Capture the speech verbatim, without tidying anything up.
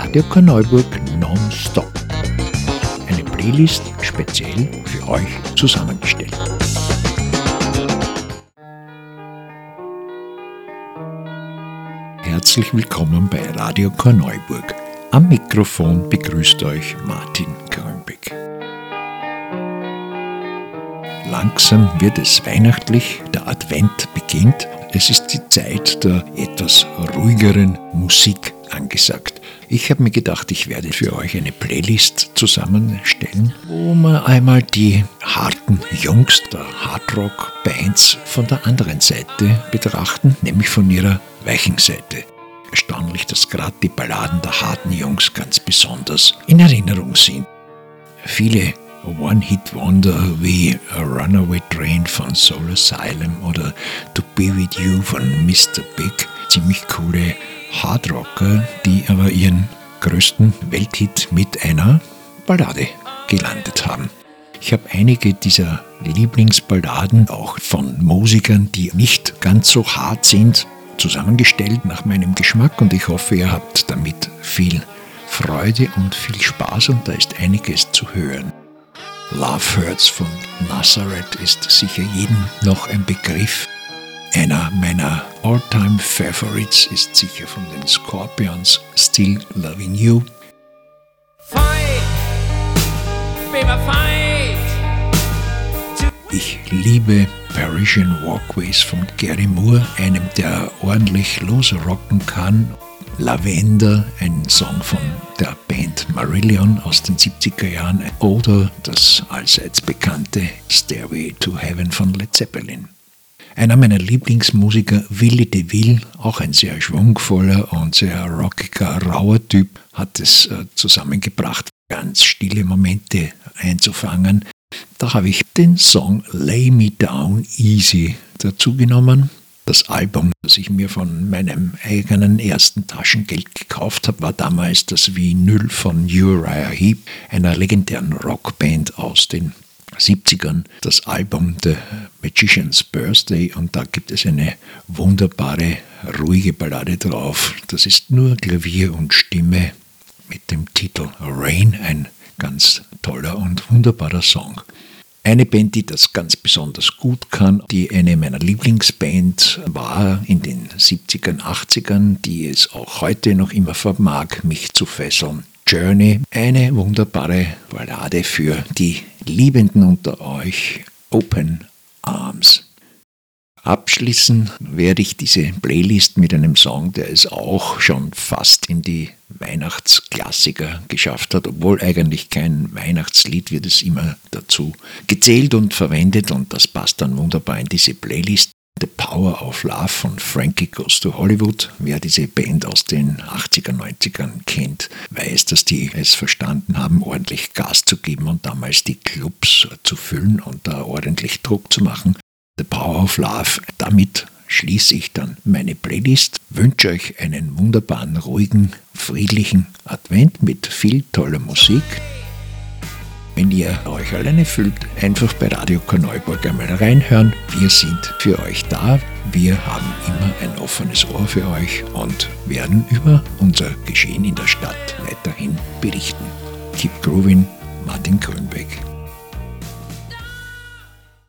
Radio Korneuburg nonstop. Eine Playlist speziell für euch zusammengestellt. Herzlich willkommen bei Radio Korneuburg. Am Mikrofon begrüßt euch Martin Grönbeck. Langsam wird es weihnachtlich, der Advent beginnt. Es ist die Zeit der etwas ruhigeren Musik angesagt. Ich habe mir gedacht, ich werde für euch eine Playlist zusammenstellen, wo wir einmal die harten Jungs der Hardrock-Bands von der anderen Seite betrachten, nämlich von ihrer weichen Seite. Erstaunlich, dass gerade die Balladen der harten Jungs ganz besonders in Erinnerung sind. Viele One-Hit-Wonder wie A Runaway Train von Soul Asylum oder To Be With You von Mister Big, ziemlich coole Hardrocker, die aber ihren größten Welthit mit einer Ballade gelandet haben. Ich habe einige dieser Lieblingsballaden auch von Musikern, die nicht ganz so hart sind, zusammengestellt nach meinem Geschmack und ich hoffe, ihr habt damit viel Freude und viel Spaß und da ist einiges zu hören. Love Hurts von Nazareth ist sicher jedem noch ein Begriff. Einer meiner All-Time Favorites ist sicher von den Scorpions, Still Loving You. Fight, baby, fight. Ich liebe Parisian Walkways von Gary Moore, einem, der ordentlich losrocken kann. Lavender, ein Song von der Band Marillion aus den siebziger Jahren oder das allseits bekannte Stairway to Heaven von Led Zeppelin. Einer meiner Lieblingsmusiker, Willy DeVille, auch ein sehr schwungvoller und sehr rockiger, rauer Typ, hat es äh, zusammengebracht, ganz stille Momente einzufangen. Da habe ich den Song Lay Me Down Easy dazu genommen. Das Album, das ich mir von meinem eigenen ersten Taschengeld gekauft habe, war damals das Vinyl von Uriah Heep, einer legendären Rockband aus den siebzigern, das Album The Magician's Birthday und da gibt es eine wunderbare, ruhige Ballade drauf. Das ist nur Klavier und Stimme mit dem Titel Rain, ein ganz toller und wunderbarer Song. Eine Band, die das ganz besonders gut kann, die eine meiner Lieblingsbands war in den siebzigern, achtzigern, die es auch heute noch immer vermag, mich zu fesseln. Journey, eine wunderbare Ballade für die Liebenden unter euch, Open Arms. Abschließen werde ich diese Playlist mit einem Song, der es auch schon fast in die Weihnachtsklassiker geschafft hat, obwohl eigentlich kein Weihnachtslied wird es immer dazu gezählt und verwendet und das passt dann wunderbar in diese Playlist. The Power of Love von Frankie Goes to Hollywood. Wer diese Band aus den achtziger, neunzigern kennt, weiß, dass die es verstanden haben, ordentlich Gas zu geben und damals die Clubs zu füllen und da ordentlich Druck zu machen. The Power of Love. Damit schließe ich dann meine Playlist. Wünsche euch einen wunderbaren, ruhigen, friedlichen Advent mit viel toller Musik. Wenn ihr euch alleine fühlt, einfach bei Radio Korneuburg einmal reinhören. Wir sind für euch da. Wir haben immer ein offenes Ohr für euch und werden über unser Geschehen in der Stadt weiterhin berichten. Keep grooving, Martin Grönbeck.